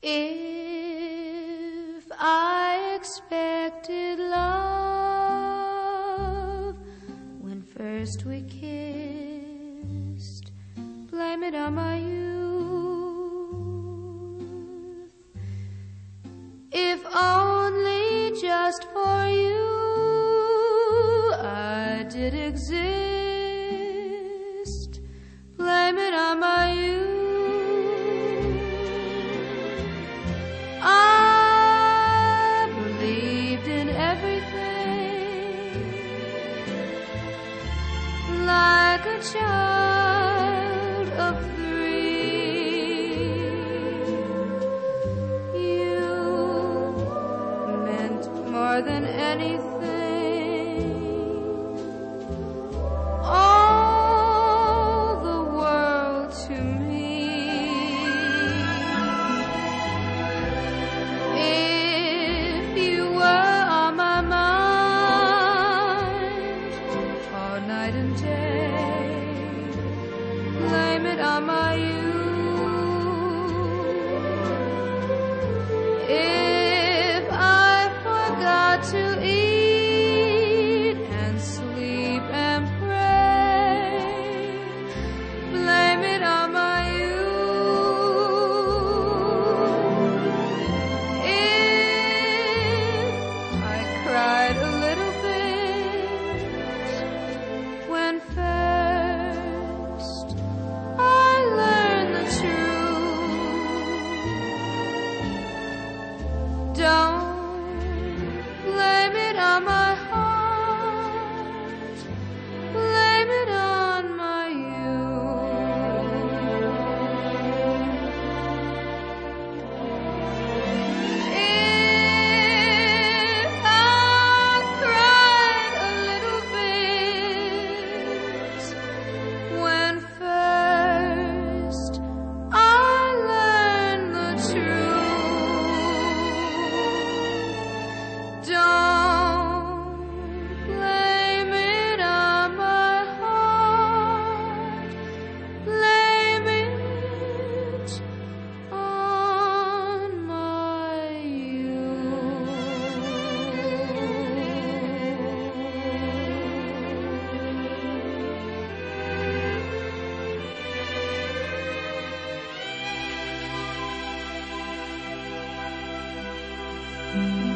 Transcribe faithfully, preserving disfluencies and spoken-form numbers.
If I expected love when first we kissed, blame it on my youth. If only just for you I did exist, blame it on my youth. I believed in everything like a child of three. You meant more than anything, all the world to me. If you were on my mind all night and day, blame it on my youth. If I forgot to eat and sleep and pray, blame it on my youth. If I cried a little bit when first I learned the truth, don't blame it on my heart, blame it on my youth. If I cried a little bit when first I learned the truth, don't blame it on my heart, blame it on my youth. Mm-hmm.